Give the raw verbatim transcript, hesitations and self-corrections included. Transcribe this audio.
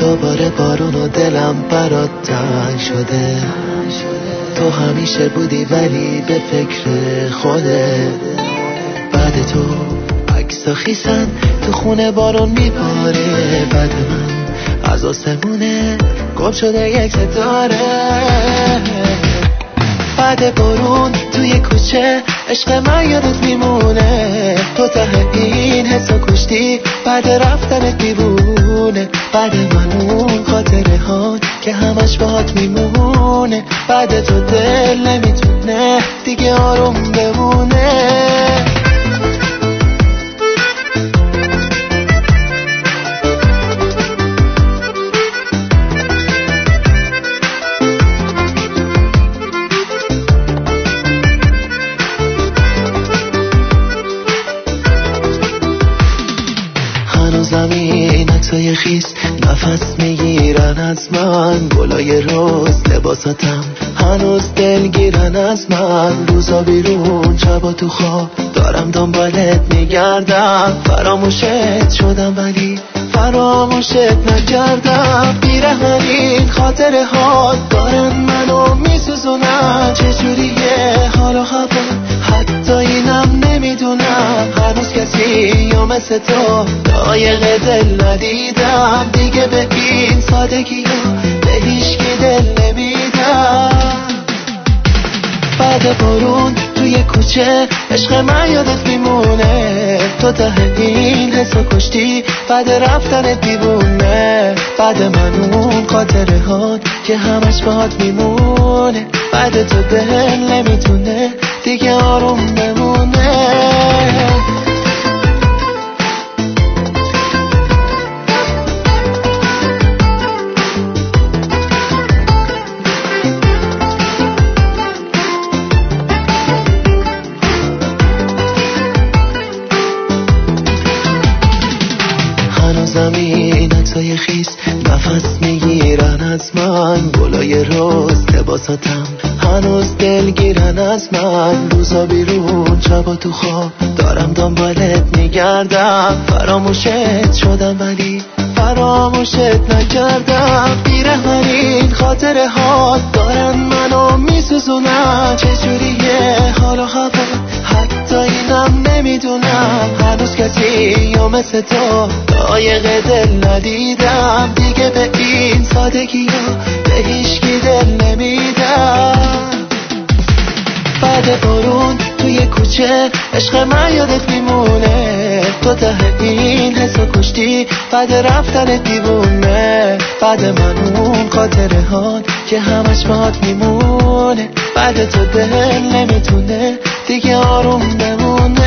دوباره بارون و دلم برات تنگ شده. تو همیشه بودی ولی به فکر خوده. بعد تو عکسا خیسن تو خونه بارون میباره. بعد من از آسمونه گم شده یک ستاره. بعد بارون توی کوچه عشق من یادت میمونه. تو ته این حسا کشتی بعد رفتن دیوونه. بعد من اون خاطره ها که همش باهات میمونه. بعد تو دل نمیتونه دیگه آروم بمونه. زمین عکسای خیس نفس میگیرن از من. گلای روز لباساتم هنوز دلگیرن از من. روزا بیرون شبا تو خواب دارم دنبالت میگردم. فراموشت شدم ولی فراموشت نکردم. بیرحمین خاطره ها دارن منو میسوزونن. چجوریه حال و هوا حتی اینم نمیدونم. هنوز کسی یا مثل تو لایق دل ندیدم. دیگه به این سادگی ها به هیچکی دل نمیدم. بعد بارون توی کوچه عشق من یادت میمونه. تو ته این حسا کشتی بعد رفتن دیوونه. بعد من اون خاطره ها که همش باهات میمونه. بعد تو دل نمیتونه دیگه آروم بمونه. زمین عکسای خیس نفس میگیرن از من. گلای روز لباساتم هنوز دلگیرن از من. روزا بیرون شبا تو خواب دارم دنبالت میگردم. فراموشت شدم ولی فراموشت نکردم. بیرحمین خاطره ها دارن منو میسوزونن. چجوریه حال و هوا حتی اینم نمیدونم. هنوز کسی یا مثل تو لایق دل ندیدم. دیگه به این سادگی ها به هیچکی دل نمیدم. بعد بارون توی کوچه عشق من یادت میمونه. تو ته این حسا کشتی بعد رفتن دیوونه. بعد من اون خاطره ها که همش باهات میمونه. بعد تو دل نمیتونه دیگه آروم بمونه.